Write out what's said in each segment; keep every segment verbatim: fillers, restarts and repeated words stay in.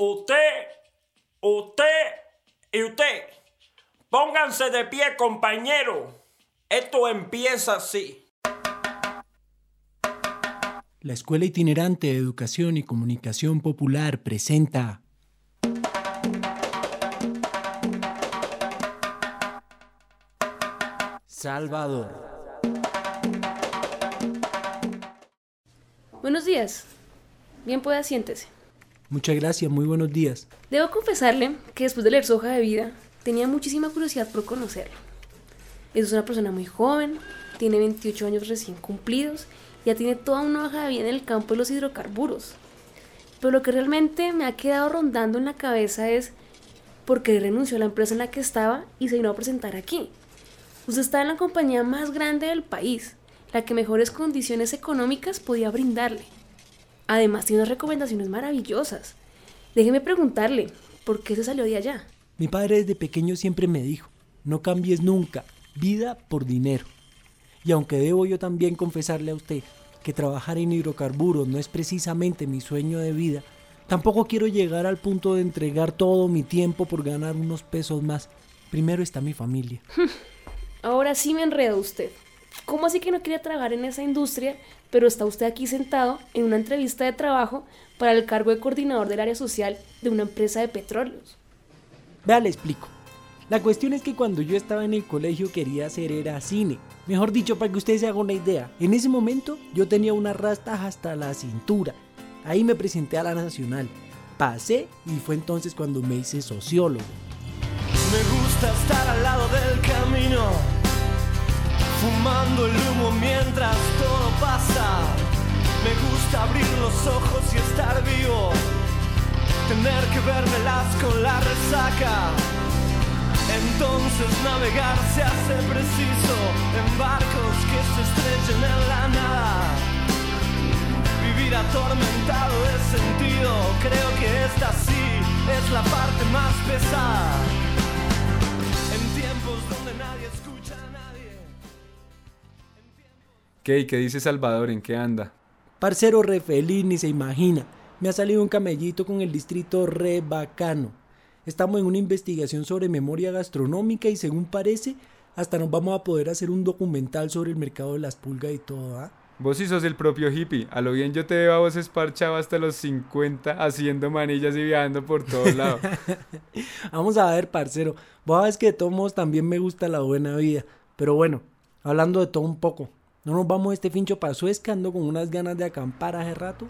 Usted, usted y usted, pónganse de pie, compañero. Esto empieza así. La Escuela Itinerante de Educación y Comunicación Popular presenta Salvador. Buenos días. Bien, pueda, siéntese. Muchas gracias, muy buenos días. Debo confesarle que después de leer su hoja de vida, tenía muchísima curiosidad por conocerlo. Es una persona muy joven, tiene veintiocho años recién cumplidos, ya tiene toda una hoja de vida en el campo de los hidrocarburos. Pero lo que realmente me ha quedado rondando en la cabeza es por qué renunció a la empresa en la que estaba y se vino a presentar aquí. Usted está en la compañía más grande del país, la que mejores condiciones económicas podía brindarle. Además tiene unas recomendaciones maravillosas. Déjeme preguntarle, ¿por qué se salió de allá? Mi padre desde pequeño siempre me dijo, no cambies nunca, vida por dinero. Y aunque debo yo también confesarle a usted que trabajar en hidrocarburos no es precisamente mi sueño de vida, tampoco quiero llegar al punto de entregar todo mi tiempo por ganar unos pesos más. Primero está mi familia. Ahora sí me enredó usted. ¿Cómo así que no quería trabajar en esa industria, pero está usted aquí sentado en una entrevista de trabajo para el cargo de coordinador del área social de una empresa de petróleos? Vea, le explico. La cuestión es que cuando yo estaba en el colegio quería hacer era cine. Mejor dicho, para que usted se haga una idea, en ese momento yo tenía unas rastas hasta la cintura. Ahí me presenté a la Nacional, pasé y fue entonces cuando me hice sociólogo. Me gusta estar al lado del camino, fumando el humo mientras todo pasa. Me gusta abrir los ojos y estar vivo, tener que vérmelas con la resaca. Entonces navegar se hace preciso en barcos que se estrellen en la nada. Vivir atormentado de sentido, creo que esta sí es la parte más pesada. En tiempos donde nadie escucha a nadie. ¿Qué? ¿Qué dice Salvador? ¿En qué anda? Parcero, re feliz, ni se imagina. Me ha salido un camellito con el distrito re bacano. Estamos en una investigación sobre memoria gastronómica y según parece, hasta nos vamos a poder hacer un documental sobre el mercado de las pulgas y todo, ¿ah? ¿eh? Vos sí sos el propio hippie. A lo bien yo te veo a vos esparchado hasta los cincuenta haciendo manillas y viajando por todos lados. Vamos a ver, parcero. Vos sabes que de todos modos también me gusta la buena vida. Pero bueno, hablando de todo un poco, ¿no nos vamos este fincho para Suezca? Ando con unas ganas de acampar hace rato.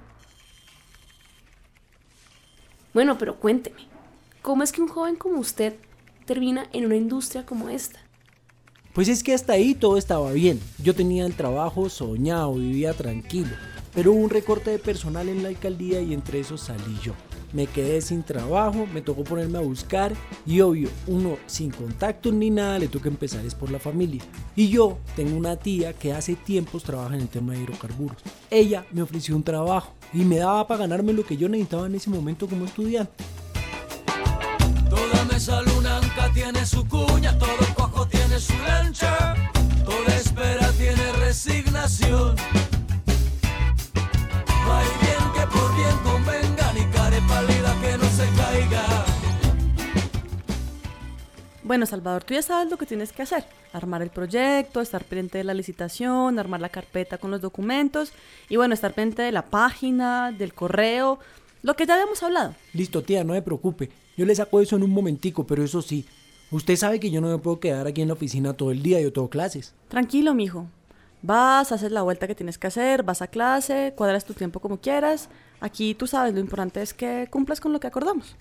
Bueno, pero cuénteme, ¿cómo es que un joven como usted termina en una industria como esta? Pues es que hasta ahí todo estaba bien. Yo tenía el trabajo soñado, vivía tranquilo. Pero hubo un recorte de personal en la alcaldía y entre esos salí yo. Me quedé sin trabajo, me tocó ponerme a buscar y obvio, uno sin contactos ni nada le toca empezar es por la familia. Y yo tengo una tía que hace tiempos trabaja en el tema de hidrocarburos. Ella me ofreció un trabajo y me daba para ganarme lo que yo necesitaba en ese momento como estudiante. Toda mesa lunanca tiene su cuña, todo cojo tiene su lancha, toda espera tiene resignación. No hay bien que por bien convenga, ni care pálida que no se caiga. Bueno, Salvador, tú ya sabes lo que tienes que hacer. Armar el proyecto, estar pendiente de la licitación, armar la carpeta con los documentos y bueno, estar pendiente de la página, del correo, lo que ya habíamos hablado. Listo, tía, no se preocupe. Yo le saco eso en un momentico, pero eso sí, usted sabe que yo no me puedo quedar aquí en la oficina todo el día, yo tengo clases. Tranquilo, mijo. Vas, haces la vuelta que tienes que hacer, vas a clase, cuadras tu tiempo como quieras. Aquí tú sabes, lo importante es que cumplas con lo que acordamos.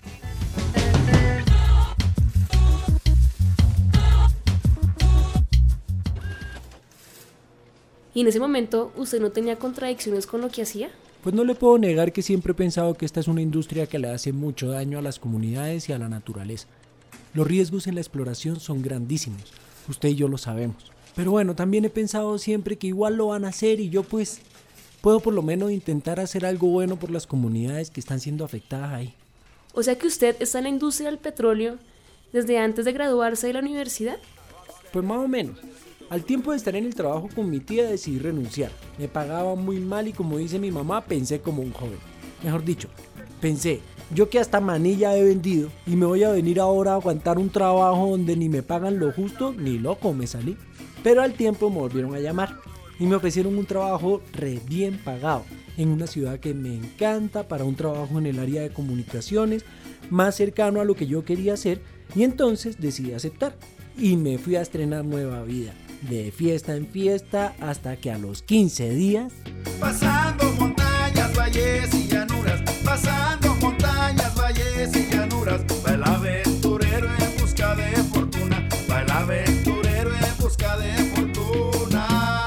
¿Y en ese momento usted no tenía contradicciones con lo que hacía? Pues no le puedo negar que siempre he pensado que esta es una industria que le hace mucho daño a las comunidades y a la naturaleza. Los riesgos en la exploración son grandísimos, usted y yo lo sabemos. Pero bueno, también he pensado siempre que igual lo van a hacer y yo pues puedo por lo menos intentar hacer algo bueno por las comunidades que están siendo afectadas ahí. O sea que usted está en la industria del petróleo desde antes de graduarse de la universidad. Pues más o menos. Al tiempo de estar en el trabajo con mi tía decidí renunciar. Me pagaba muy mal y como dice mi mamá, pensé como un joven. Mejor dicho, pensé, Yo que hasta manilla he vendido y me voy a venir ahora a aguantar un trabajo donde ni me pagan lo justo, ni loco me salí. Pero al tiempo me volvieron a llamar y me ofrecieron un trabajo re bien pagado en una ciudad que me encanta, para un trabajo en el área de comunicaciones, más cercano a lo que yo quería hacer, y entonces decidí aceptar y me fui a estrenar Nueva Vida, de fiesta en fiesta, hasta que a los quince días... Pasando montañas, valles y llanuras, pasando montañas, valles y llanuras, va el aventurero en busca de fortuna, va el aventurero en busca de fortuna.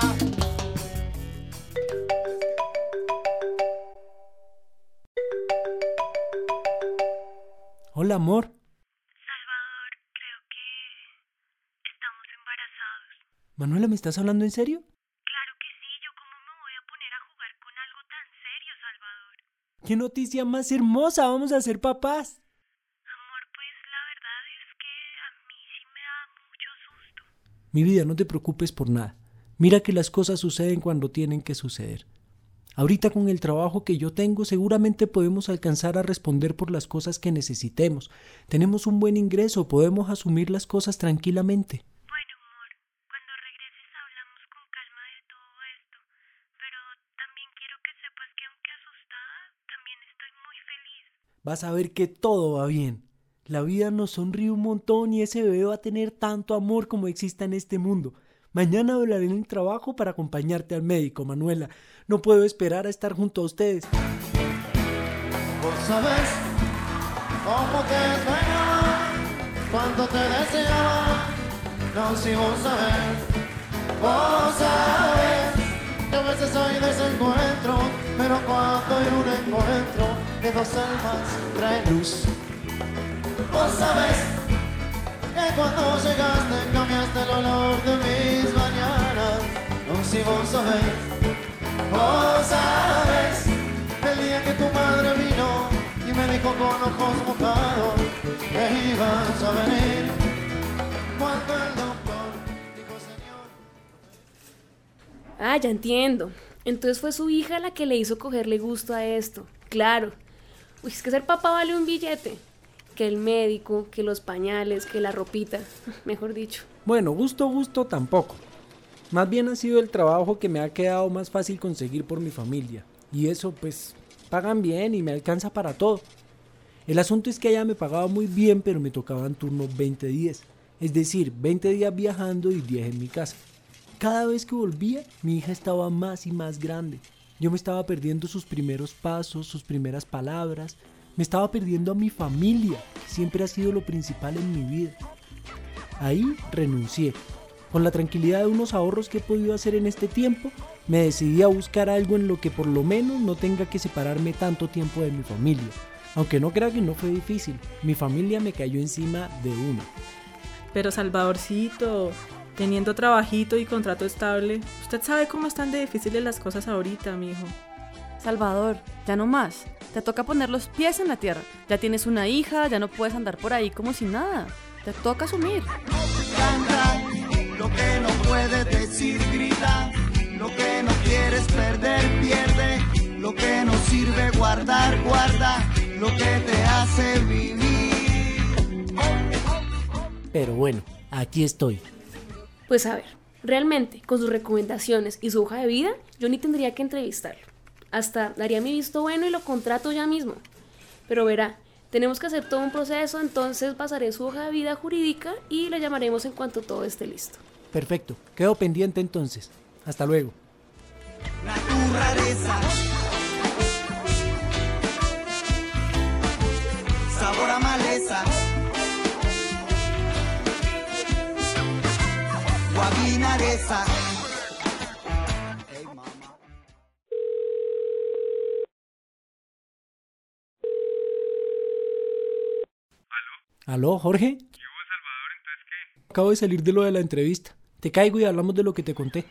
Hola, amor. Salvador, creo que estamos embarazados. Manuela, ¿me estás hablando en serio? Claro que sí, yo cómo me voy a poner a jugar con algo tan serio, Salvador. ¡Qué noticia más hermosa! ¡Vamos a ser papás! Amor, pues la verdad es que a mí sí me da mucho susto. Mi vida, no te preocupes por nada. Mira que las cosas suceden cuando tienen que suceder. Ahorita con el trabajo que yo tengo seguramente podemos alcanzar a responder por las cosas que necesitemos. Tenemos un buen ingreso, podemos asumir las cosas tranquilamente. Bueno, amor, cuando regreses hablamos con calma de todo esto, pero también quiero que sepas que aunque asustada, también estoy muy feliz. Vas a ver que todo va bien. La vida nos sonríe un montón y ese bebé va a tener tanto amor como exista en este mundo. Mañana hablaré en el trabajo para acompañarte al médico, Manuela. No puedo esperar a estar junto a ustedes. Vos sabés cómo te extrañaba, cuánto te deseaba. No, si vos sabés, vos sabés que a veces hay desencuentro, pero cuando hay un encuentro de dos almas trae luz. Vos sabés que cuando llegaste cambiaste el olor de mis mañanas. No, si vos sabés, vos sabés el día que tu madre vino y me dijo con ojos mojados que ibas a venir. Cuando el doctor dijo, señor... Ah, ya entiendo. Entonces fue su hija la que le hizo cogerle gusto a esto. Claro. Uy, es que ser papá vale un billete. Que el médico, que los pañales, que la ropita, mejor dicho. Bueno, gusto, gusto tampoco. Más bien ha sido el trabajo que me ha quedado más fácil conseguir por mi familia. Y eso pues pagan bien y me alcanza para todo. El asunto es que allá me pagaba muy bien, pero me tocaban turnos veinte diez. Es decir, veinte días viajando y diez en mi casa. Cada vez que volvía, mi hija estaba más y más grande. Yo me estaba perdiendo sus primeros pasos, sus primeras palabras. Me estaba perdiendo a mi familia, que siempre ha sido lo principal en mi vida. Ahí renuncié. Con la tranquilidad de unos ahorros que he podido hacer en este tiempo, me decidí a buscar algo en lo que por lo menos no tenga que separarme tanto tiempo de mi familia. Aunque no crea que no fue difícil, mi familia me cayó encima de una. Pero Salvadorcito, teniendo trabajito y contrato estable, usted sabe cómo están de difíciles las cosas ahorita, mijo. Salvador, ya no más. Te toca poner los pies en la tierra. Ya tienes una hija, ya no puedes andar por ahí como si nada. Te toca asumir. Canta, lo que no puedes decir grita, lo que no quieres perder pierde, lo que no sirve guardar guarda, lo que te hace vivir. Pero bueno, aquí estoy. Pues a ver, realmente, con sus recomendaciones y su hoja de vida, yo ni tendría que entrevistarlo. Hasta daría mi visto bueno y lo contrato ya mismo. Pero verá, tenemos que hacer todo un proceso, entonces pasaré su hoja de vida jurídica y le llamaremos en cuanto todo esté listo. Perfecto, quedo pendiente entonces. Hasta luego. Naturaleza, sabor a maleza, guabinareza. ¿Aló, Jorge? ¿Qué hubo, Salvador? ¿Entonces qué? Acabo de salir de lo de la entrevista. Te caigo y hablamos de lo que te conté.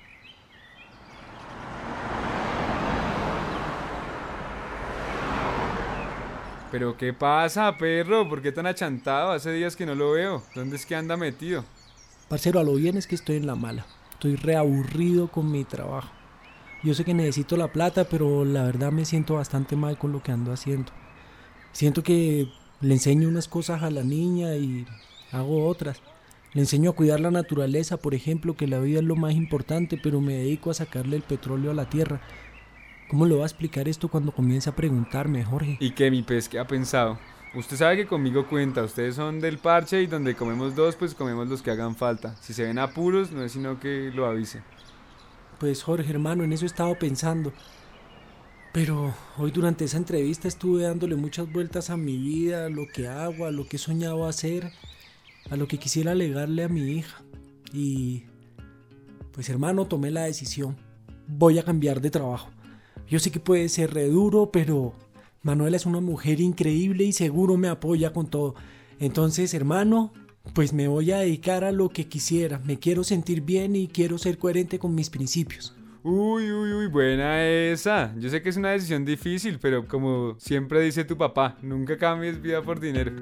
¿Pero qué pasa, perro? ¿Por qué tan achantado? Hace días que no lo veo. ¿Dónde es que anda metido? Parcero, a lo bien es que estoy en la mala. Estoy reaburrido con mi trabajo. Yo sé que necesito la plata, pero la verdad me siento bastante mal con lo que ando haciendo. Siento que le enseño unas cosas a la niña y hago otras. Le enseño a cuidar la naturaleza, por ejemplo, que la vida es lo más importante, pero me dedico a sacarle el petróleo a la tierra. ¿Cómo le voy a explicar esto cuando comience a preguntarme, Jorge? ¿Y qué, mi pez, qué ha pensado? Usted sabe que conmigo cuenta, ustedes son del parche y donde comemos dos, pues comemos los que hagan falta. Si se ven apuros, no es sino que lo avise. Pues Jorge, hermano, en eso he estado pensando. Pero hoy durante esa entrevista estuve dándole muchas vueltas a mi vida, a lo que hago, a lo que he soñado hacer, a lo que quisiera legarle a mi hija. Y pues hermano, tomé la decisión. Voy a cambiar de trabajo. Yo sé que puede ser re duro, pero Manuela es una mujer increíble y seguro me apoya con todo. Entonces, hermano, pues me voy a dedicar a lo que quisiera. Me quiero sentir bien y quiero ser coherente con mis principios. Uy, uy, uy, buena esa. Yo sé que es una decisión difícil, pero como siempre dice tu papá, nunca cambies vida por dinero.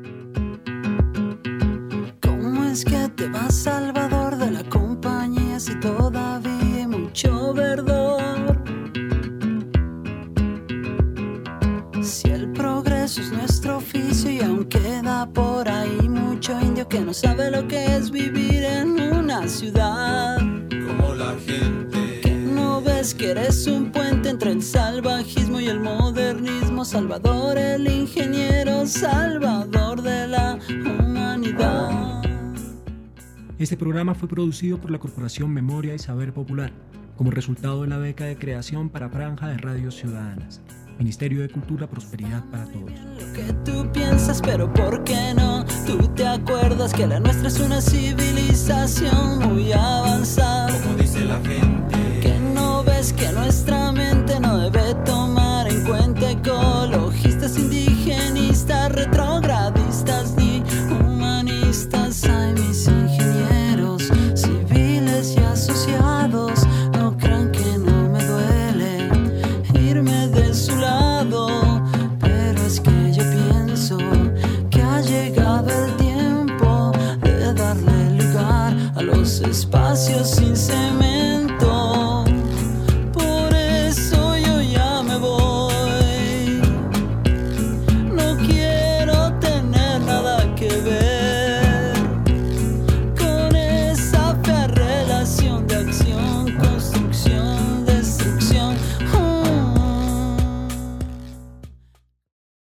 ¿Cómo es que te vas, Salvador, de la compañía si todavía hay mucho verdor? Si el progreso es nuestro oficio y aún queda por ahí mucho indio que no sabe lo que es vivir en una ciudad. Como la gente. Que no ves que eres un puente entre el salvajismo y el modernismo. Salvador el ingeniero, Salvador de la humanidad. Este programa fue producido por la Corporación Memoria y Saber Popular, como resultado de la beca de creación para Franja de Radios Ciudadanas. Ministerio de Cultura, Prosperidad para Todos. Lo que tú piensas, pero ¿por qué no? Tú te acuerdas que la nuestra es una civilización muy avanzada. Como dice la gente. Que no ves que nuestra mente no debe tomar en cuenta ecologistas, indigenistas, retrogradistas ni humanistas. Ay, mis ingenieros civiles y asociados, no crean que no me duele irme de su lado, pero es que yo pienso que ha llegado el tiempo de darle lugar a los espacios sin cemento.